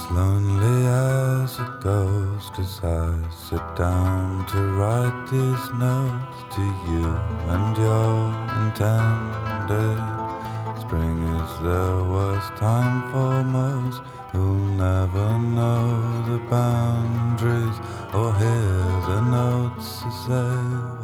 Lonely as it goes, 'cause I sit down to write these notes to you and your intended. Spring is the worst time for most who'll never know the boundaries or hear the notes to say.